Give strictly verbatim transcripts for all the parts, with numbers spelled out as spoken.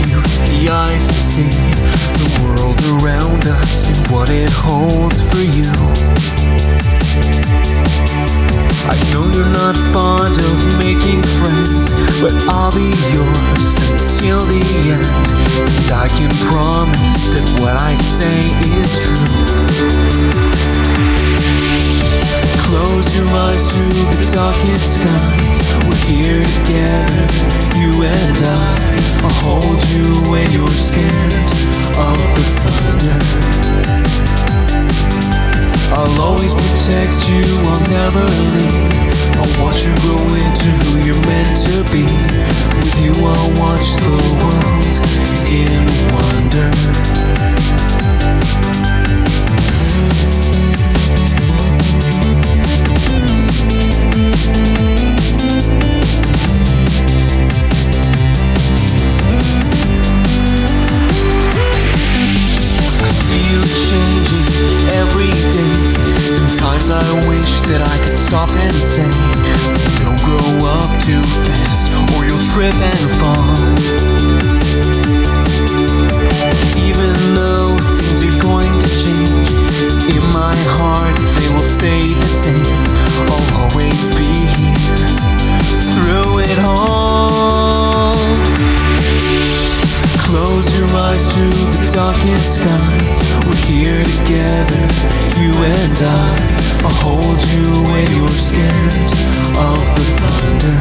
you the eyes to see the world around us and what it holds for you. I know you're not fond of making friends, but I'll be yours until the end. And I can promise that what I say is true. Close your eyes to the darkest sky. We're here together, you and I. I'll hold you when you're scared of the thunder. I'll always protect you, I'll never leave. I'll watch you grow into who you're meant to be. With you I'll watch the world in wonder. Sometimes I wish that I could stop and say, don't grow up too fast or you'll trip and fall. Even though things are going to change, in my heart they will stay the same. I'll always be here through it all. Close your eyes to the darkest sky. We're here together, you and I. I'll hold you when you're scared of the thunder.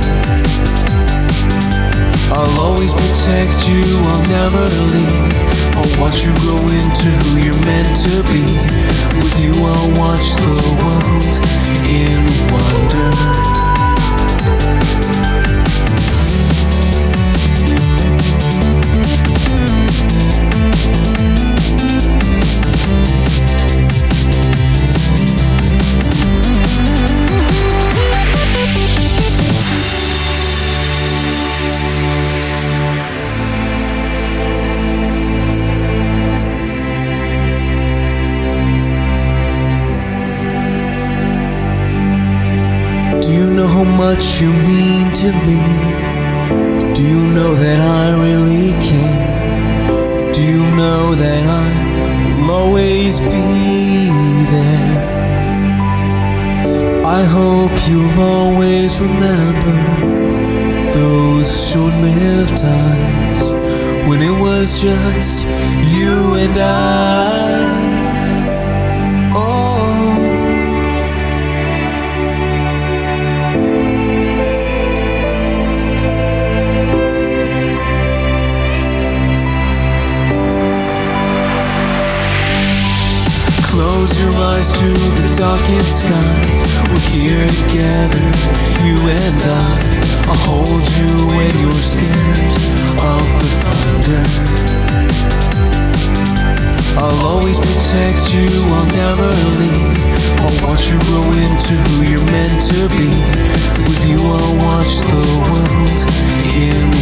I'll always protect you, I'll never leave. I'll watch you grow into who you're meant to be. With you I'll watch the world in wonder. Do you know how much you mean to me? Do you know that I really care? Do you know that I will always be there? I hope you'll always remember those short-lived times when it was just you and I. Close your eyes to the darkest sky. We're here together, you and I. I'll hold you when you're scared of the thunder. I'll always protect you, I'll never leave. I'll watch you grow into who you're meant to be. With you I'll watch the world in